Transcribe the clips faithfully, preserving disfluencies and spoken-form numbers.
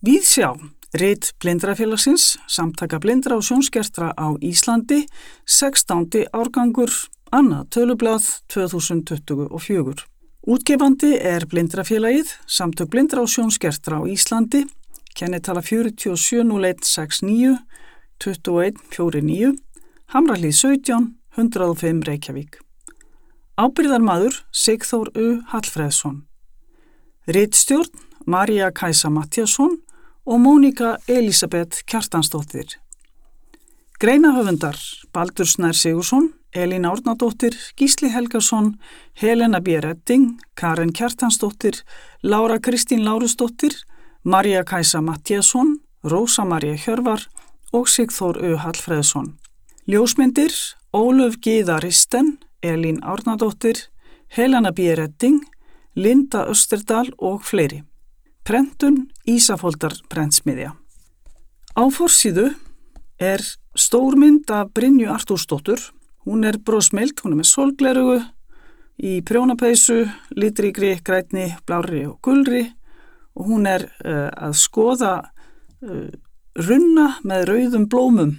Víðsjá, rit Blindrafélagsins, samtaka blindra og sjónskertra á Íslandi, sextándi árgangur, annað tölublað tvö þúsund tuttugu og fjögur. Útgefandi er Blindrafélagið, samtök blindra og sjónskertra á Íslandi, kennitala fjörutíu og sjö núll einn sextíu og níu tuttugu og einn fjörutíu og níu, Hamrahlíð sautján, hundrað og fimm Reykjavík. Ábyrgðarmaður Sigþór U. Hallfreðsson. Ritstjórn María Kajsa Matthíasson og Mónika Elísabet Kjartansdóttir. Greinahöfundar Baldur Snær Sigurðsson, Elín Árnadóttir, Gísli Helgason, Helena B. Redding, Karen Kjartansdóttir, Lára Kristín Lárusdóttir, María Kajsa Matthíasson, Rósa María Hjörvar og Sigþór U. Hallfreðsson. Ljósmyndir Ólöf Gyða Risten, Elín Árnadóttir, Helena B. Redding, Linda Österdal og fleiri. Prentun Ísafoldar prentsmiðja. Á forsíðu er stórmynd af Brynju Artúrsdóttur. Hún er brosmild, hún er með sólglerugu, í prjónapeysu, litríkri, grænni, blárri og gulri og hún er uh, að skoða uh, runna með rauðum blómum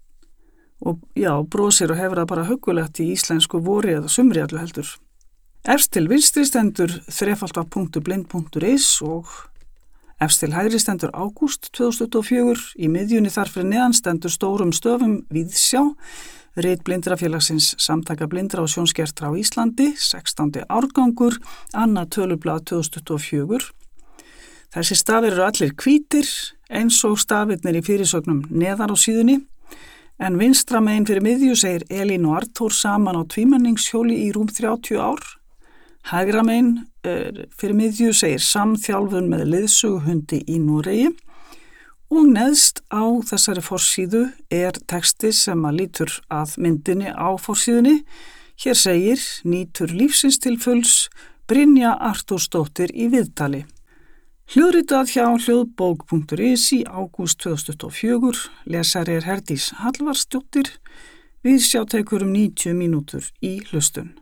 og já, brosir og hefur það bara huggulegt í íslensku vori eða sumri allu heldur. Efst til vinstri stendur þrefalda punktur blind punktur is og efst til hægri stendur ágúst tvö þúsund tuttugu og fjögur, í miðjunni þar fyrir neðan stendur stórum stöfum Víðsjá, rit Blindrafélagsins, samtaka blindra og sjónskertra á Íslandi, sextándi árgangur, annað tölublað tvö þúsund tuttugu og fjögur. Þessi stafir eru allir hvítir, eins og stafirnir í fyrirsögnum neðar á síðunni, en vinstra megin fyrir miðju segir Elín og Arthúr saman á tvímenningshjóli í rúm þrjátíu ár. Hægra megin fyrir miðju segir samþjálfun með leiðsöguhundi í Noregi og neðst á þessari forsíðu er texti sem að lítur að myndinni á forsíðunni. Hér segir nýtur lífsins til fulls Brynja Artúrsdóttir í viðtali. Hljóðritað hjá hljóðbók punktur is í ágúst tvö þúsund tuttugu og fjögur, lesari er Herdís Hallvarsdóttir, Víðsjá tekur um níutíu mínútur í hlustun.